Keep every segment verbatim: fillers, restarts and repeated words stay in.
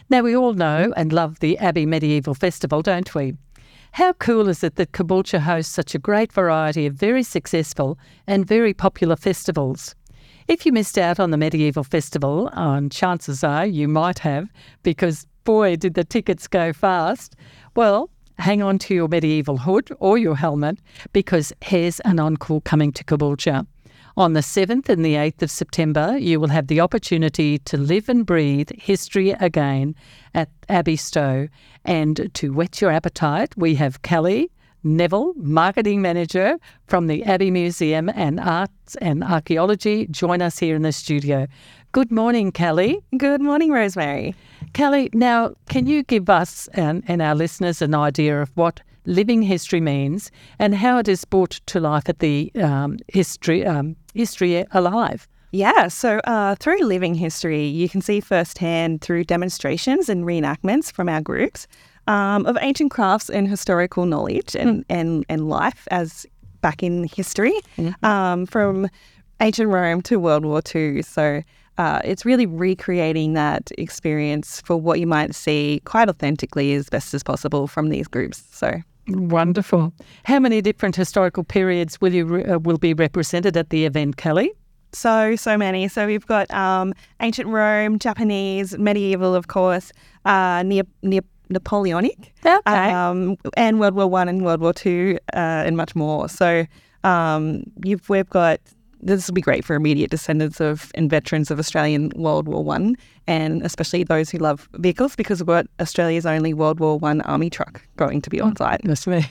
Now, we all know and love the Abbey Medieval Festival, don't we? How cool is it that Caboolture hosts such a great variety of very successful and very popular festivals? If you missed out on the Medieval Festival, and chances are you might have, because boy, did the tickets go fast, well, hang on to your medieval hood or your helmet, because here's an encore coming to Caboolture. On the seventh and the eighth of September, you will have the opportunity to live and breathe history again at Abbey Stowe. And to whet your appetite, we have Kelly Neville, Marketing Manager from the Abbey Museum and Arts and Archaeology, join us here in the studio. Good morning, Kelly. Good morning, Rosemary. Kelly, now, can you give us and, and our listeners an idea of what living history means and how it is brought to life at the um, History um, History Alive? Yeah, so uh, through living history, you can see firsthand through demonstrations and reenactments from our groups um, of ancient crafts and historical knowledge and, and, and life as back in history, mm-hmm. um, from ancient Rome to World War Two. So uh, it's really recreating that experience for what you might see quite authentically as best as possible from these groups. So wonderful. How many different historical periods will you re- uh, will be represented at the event, Kelly? So, so many. So we've got um, ancient Rome, Japanese, medieval, of course, uh, Neo- Neo- Napoleonic, okay. um, and World War One and World War Two, uh, and much more. So um, you've, we've got, this will be great for immediate descendants of and veterans of Australian World War One, and especially those who love vehicles, because we've got Australia's only World War One army truck going to be on site. That's me.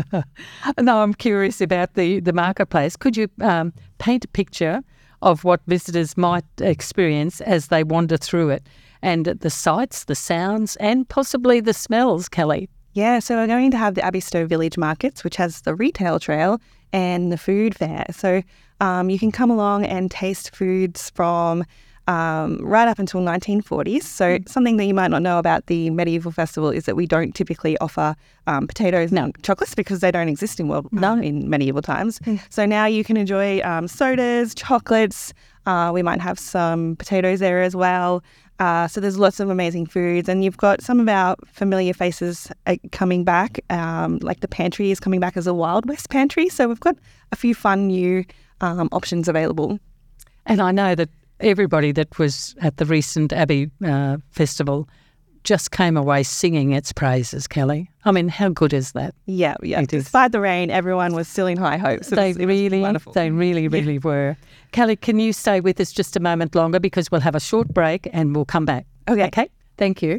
No, I'm curious about the, the marketplace. Could you um, paint a picture of what visitors might experience as they wander through it, and the sights, the sounds, and possibly the smells, Kelly? Yeah, so we're going to have the Abbey Stowe Village Markets, which has the retail trail and the food fair. So um, you can come along and taste foods from um, right up until nineteen forties. So mm. something that you might not know about the Medieval Festival is that we don't typically offer um, potatoes no. and chocolates because they don't exist in world no. um, in medieval times. Mm. So now you can enjoy um, sodas, chocolates. Uh, we might have some potatoes there as well. Uh, so there's lots of amazing foods, and you've got some of our familiar faces uh, coming back, um, like the pantry is coming back as a Wild West pantry. So we've got a few fun new um, options available. And I know that everybody that was at the recent Abbey uh, Festival just came away singing its praises, Kelly. I mean, how good is that? Yeah, yeah. It is. Despite the rain, everyone was still in high hopes. They it was, really, it was wonderful. they really, really yeah. were. Kelly, can you stay with us just a moment longer, because we'll have a short break and we'll come back. Okay. Okay, thank you.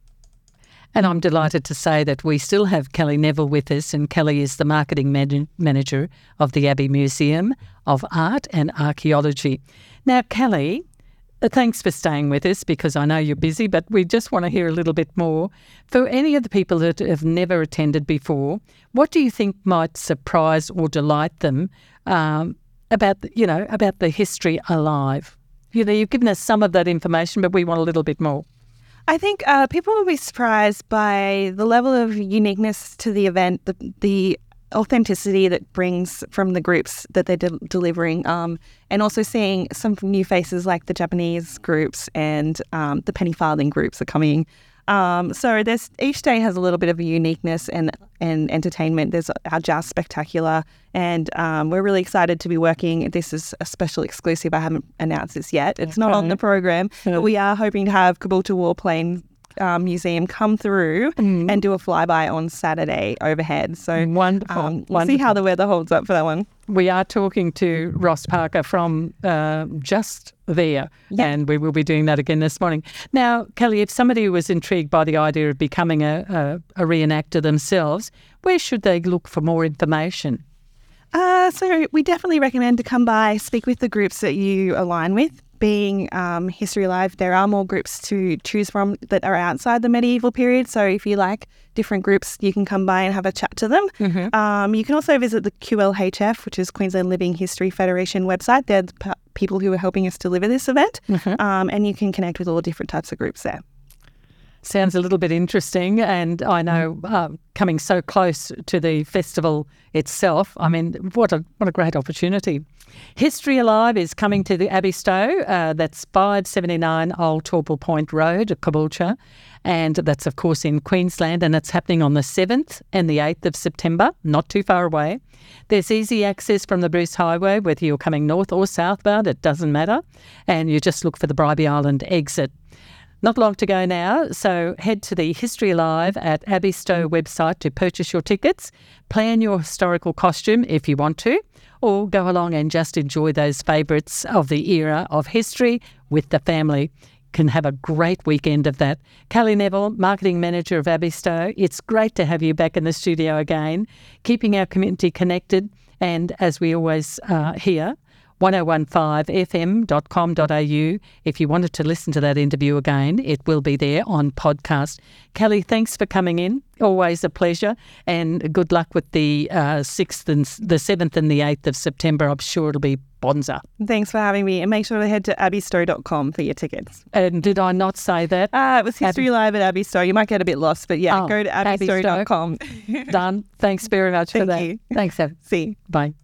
And I'm delighted to say that we still have Kelly Neville with us, and Kelly is the marketing man- manager of the Abbey Museum of Art and Archaeology. Now, Kelly, Uh, thanks for staying with us, because I know you're busy, but we just want to hear a little bit more. For any of the people that have never attended before, what do you think might surprise or delight them um, about, the, you know, about the History Alive? You know, you've given us some of that information, but we want a little bit more. I think uh, people will be surprised by the level of uniqueness to the event, the, the authenticity that brings from the groups that they're de- delivering, um, and also seeing some new faces like the Japanese groups and um, the penny farthing groups are coming. Um, so there's each day has a little bit of a uniqueness and, and entertainment. There's our Jazz Spectacular, and um, we're really excited to be working. This is a special exclusive. I haven't announced this yet. It's not on the program, but we are hoping to have Caboolture Warplane Um, museum come through mm. and do a flyby on Saturday overhead. So wonderful. Um, we'll wonderful. see how the weather holds up for that one. We are talking to Ross Parker from uh, just there, yep. and we will be doing that again this morning. Now, Kelly, if somebody was intrigued by the idea of becoming a, a, a reenactor themselves, where should they look for more information? Uh, so we definitely recommend to come by, speak with the groups that you align with. Being um, History Alive, there are more groups to choose from that are outside the medieval period. So if you like different groups, you can come by and have a chat to them. Mm-hmm. Um, you can also visit the Q L H F, which is Queensland Living History Federation website. They're the p- people who are helping us deliver this event. Mm-hmm. Um, and you can connect with all different types of groups there. Sounds a little bit interesting, and I know uh, coming so close to the festival itself, I mean, what a what a great opportunity. History Alive is coming to the Abbey Stowe. Uh, that's five seventy-nine Old Torple Point Road, Caboolture. And that's, of course, in Queensland. And it's happening on the seventh and the eighth of September, not too far away. There's easy access from the Bruce Highway, whether you're coming north or southbound, it doesn't matter. And you just look for the Bribie Island exit. Not long to go now, so head to the History Alive at Abbey Stowe website to purchase your tickets, plan your historical costume if you want to, or go along and just enjoy those favourites of the era of history with the family. Can have a great weekend of that. Kelly Neville, Marketing Manager of Abbey Stowe, it's great to have you back in the studio again, keeping our community connected, and as we always uh, hear, ten fifteen f m dot com dot a u. If you wanted to listen to that interview again, it will be there on podcast. Kelly, thanks for coming in. Always a pleasure. And good luck with the uh, sixth and the seventh and the eighth of September. I'm sure it'll be bonza. Thanks for having me. And make sure to head to abbey stowe dot com for your tickets. And did I not say that? Uh, it was History Ab- Live at Abbey Stowe. You might get a bit lost, but yeah, oh, go to abbey stowe dot com. Done. Thanks very much Thank for that. You. Thanks, Ab. See you. Bye.